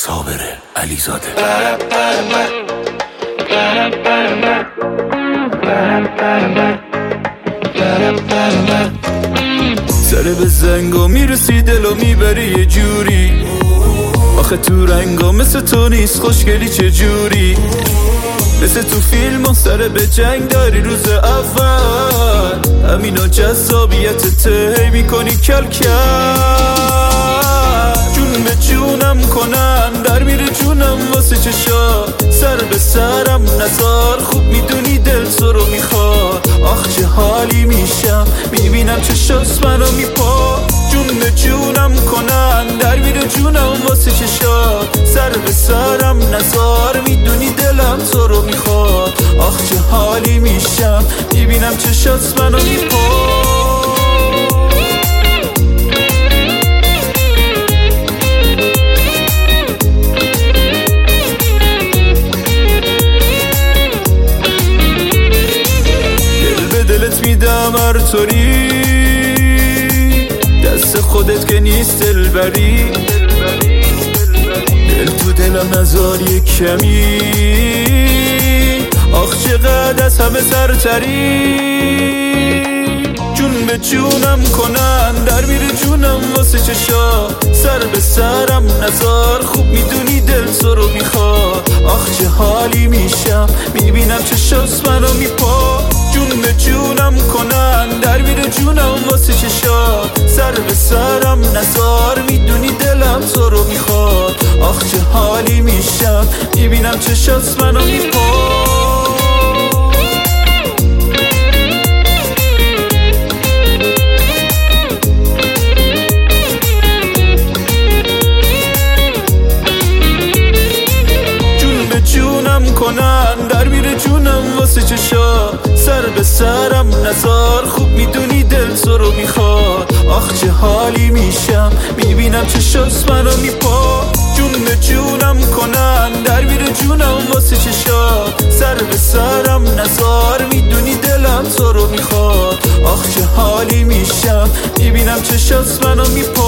صابر علیزاده. سر به زنگا میرسی دلو میبری یه جوری، آخه تو رنگا مثل تو نیست خوشگلی چه جوری، مثل تو فیلم ها سر به جنگ داری روز اول، همینا جذابیتت هی میکنی کل کل، جون به جونم کنن در میره جونم واسه چشا، سر به سرم نزار خوب میدونی دل تو رو میخواد، آخ چه حالی میشم میبینم چشاس منو میپا، جون به جونم کنن در میره جونم واسه چشا، سر به سرم نزار میدونی دلم تو رو میخواد، آخ چه حالی میشم میبینم چشاس منو میپا. دلت میدم هر طوری، دست خودت که نیست دلبری، دل تو دلم نزار یک کمی، آخ چقدر از همه سرتری، جون به جونم کنن در میره جونم واسه چشا، سر به سرم نزار خوب میدونی دل تو رو میخواد، آخ چه حالی میشم میبینم چشاس منو میپا، جون به جونم کنن در میره جونم واسه چشا، سر به سرم نزار میدونی دلم تو رو میخواد، آخ چه حالی میشم میبینم چشاس منو میپا. جونم کنن در میره جونم واسه چشا، سر به سرم نزار خوب میدونی دل تو رو میخواد، آخ چه حالی میشم میبینم چشاس منو میپا، جون به جونم کنن در میره جونم واسه چشا، سر به سرم نزار میدونی دلم تو رو میخواد، آخ چه حالی میشم میبینم چشاس منو میپا.